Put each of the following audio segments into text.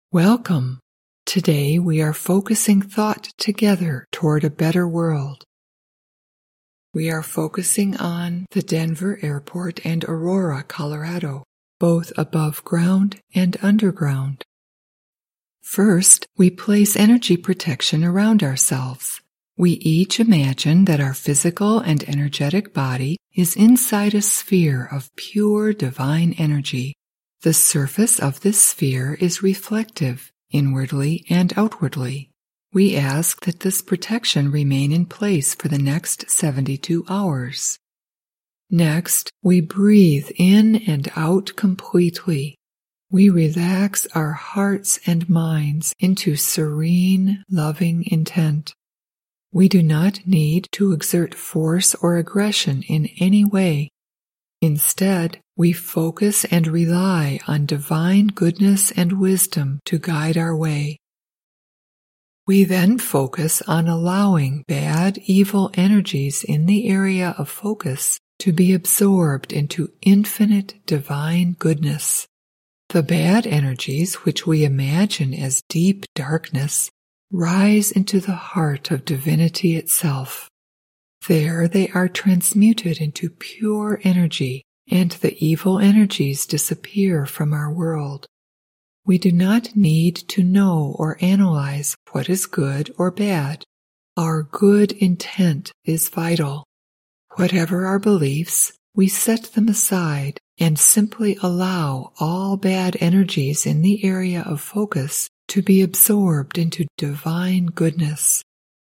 Welcome. Today we are focusing thought together toward a better world. We are focusing on the Denver Airport and Aurora, Colorado, both above ground and underground. First, we place energy protection around ourselves. We each imagine that our physical and energetic body is inside a sphere of pure divine energy. The surface of this sphere is reflective, inwardly and outwardly. We ask that this protection remain in place for the next 72 hours. Next, we breathe in and out completely. We relax our hearts and minds into serene, loving intent. We do not need to exert force or aggression in any way. Instead, we focus and rely on divine goodness and wisdom to guide our way. We then focus on allowing bad, evil energies in the area of focus to be absorbed into infinite divine goodness. The bad energies, which we imagine as deep darkness, rise into the heart of divinity itself. There they are transmuted into pure energy, and the evil energies disappear from our world. We do not need to know or analyze what is good or bad. Our good intent is vital. Whatever our beliefs, we set them aside and simply allow all bad energies in the area of focus to be absorbed into divine goodness.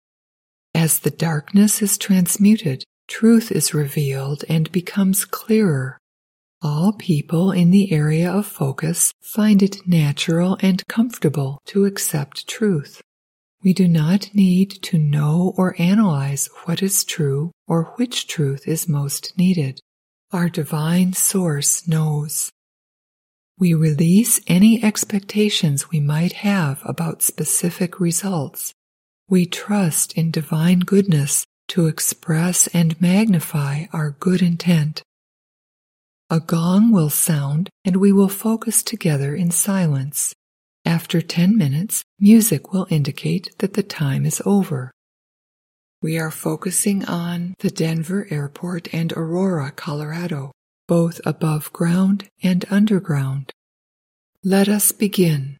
As the darkness is transmuted, truth is revealed and becomes clearer. All people in the area of focus find it natural and comfortable to accept truth. We do not need to know or analyze what is true or which truth is most needed. Our divine source knows. We release any expectations we might have about specific results. We trust in divine goodness to express and magnify our good intent. A gong will sound and we will focus together in silence. After 10 minutes, music will indicate that the time is over. We are focusing on the Denver Airport and Aurora, Colorado, both above ground and underground. Let us begin.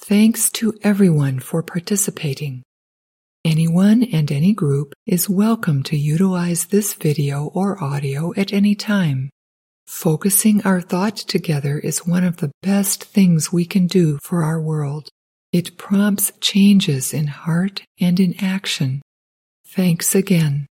Thanks to everyone for participating. Anyone and any group is welcome to utilize this video or audio at any time. Focusing our thought together is one of the best things we can do for our world. It prompts changes in heart and in action. Thanks again.